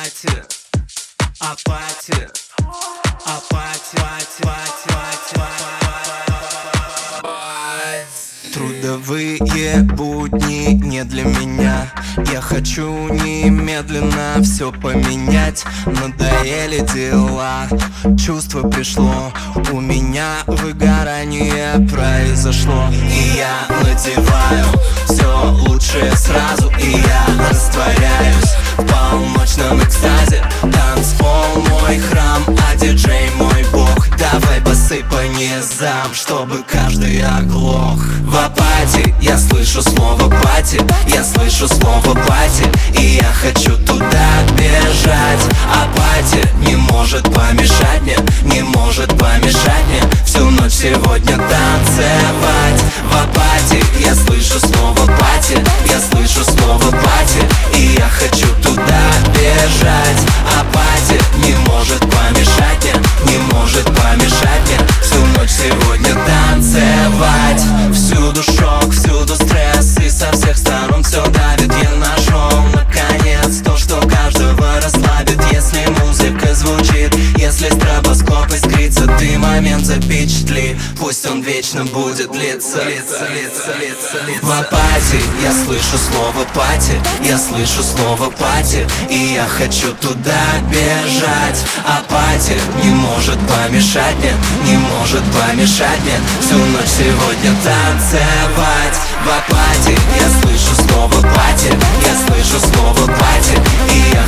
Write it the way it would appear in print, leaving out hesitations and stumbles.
апатия, апатия, апатия. Трудовые будни не для меня. Я хочу немедленно все поменять. Надоели дела, чувство пришло. У меня выгорание произошло. И я надеваю все лучшее сразу. И я растворяюсь в полночном экстазе. Танцпол мой храм, а диджей мой бог. Давай басы по низам, чтобы каждый оглох. В апатии я слышу слово пати, я слышу слово пати, и я хочу туда бежать. Апатия не может помешать мне, не может помешать мне всю ночь сегодня танцевать. В апатии я слышу слово пати, я слышу слово пати, и я хочу туда бежать. Апатия не может помешать мне, не может помешать мне всю ночь сегодня танцевать. Всюду шок, всюду стресс, и со всех сторон все давит. Я нашел наконец то, что каждого расслабит. Если музыка звучит, если стробоскоп искрится, ты момент запечатли, пусть он вечно будет длиться. В апатии я слышу слово пати, я слышу слово пати, и я хочу туда бежать. Апатия не может помешать мне, не может помешать мне всю ночь сегодня танцевать. В апатии я слышу слово пати, я слышу слово пати, и я